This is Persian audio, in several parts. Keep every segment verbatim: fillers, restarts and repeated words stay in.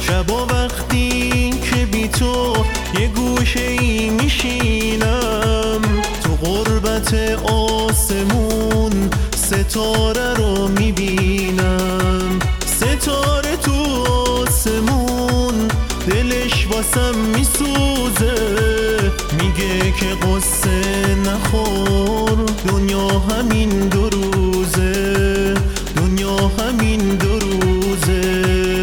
شبا وقتی که بی تو یه گوشه ای میشینم، تو غربت آسمون ستاره رو میبینم. ستاره تو آسمون دلش واسم میسوزه، میگه که قصه نخور، دنیا همین دو روزه، دنیا همین دو روزه.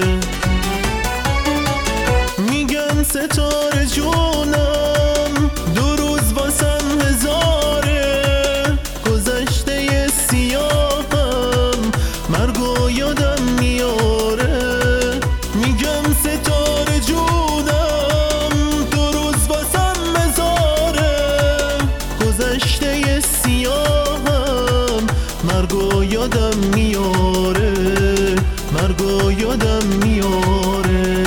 میگم ستاره جونم دو روز واسم هزاره، گذشته سیاهم مرگو یادم میاره. میگم ستاره جونم دو روز واسم هزاره، گذشته سیاهم مرگو یادم میاره، مرگو یادم میاره.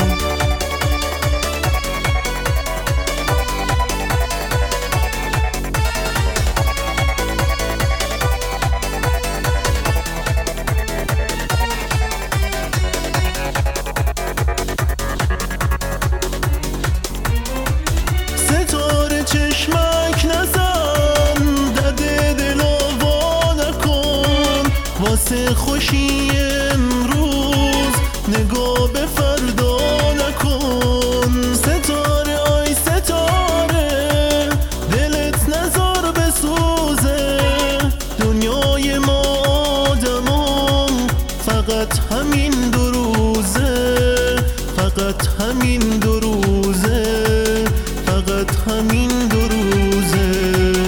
ستاره چشمک نزن، درد دلو وا نکن، واسه خوشی امروز نگاه به فردا نکن. ستاره آی ستاره دلت نزار بسوزه، دنیای ما آدمام فقط همین دو روزه، فقط همین دو روزه، فقط همین دو روزه.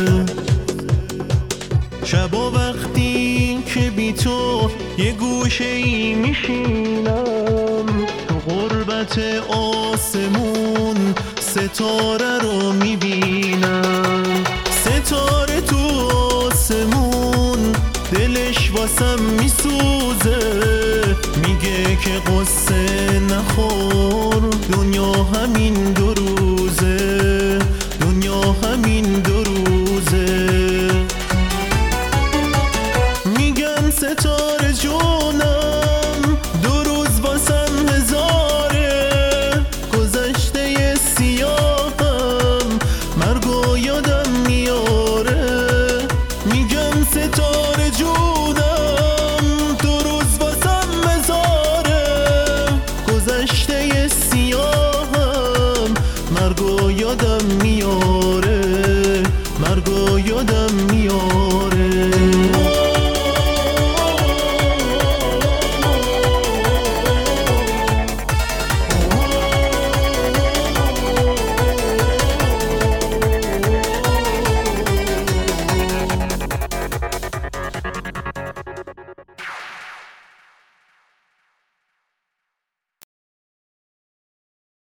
شبا وقتی که بی تو یه گوشه ای میشینم، تو غربت آسمون ستاره رو میبینم. ستاره تو آسمون دلش واسم میسوزه، میگه که قصه نخور، دنیا همین دو